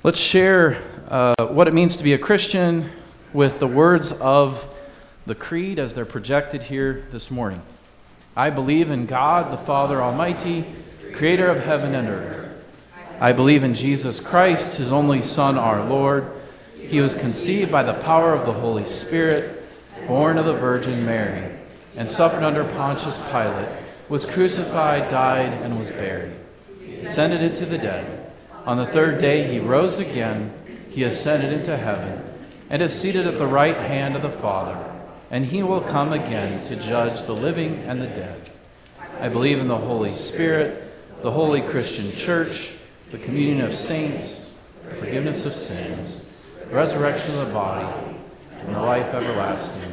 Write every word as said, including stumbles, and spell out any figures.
Let's share uh, what it means to be a Christian with the words of the Creed as they're projected here this morning. I believe in God, the Father Almighty, creator of heaven and earth. I believe in Jesus Christ, his only Son, our Lord. He was conceived by the power of the Holy Spirit, born of the Virgin Mary, and suffered under Pontius Pilate, was crucified, died, and was buried. He ascended into the dead. On the third day he rose again, he ascended into heaven, and is seated at the right hand of the Father, and he will come again to judge the living and the dead. I believe in the Holy Spirit, the holy Christian Church, the communion of saints, the forgiveness of sins, the resurrection of the body, and the life everlasting.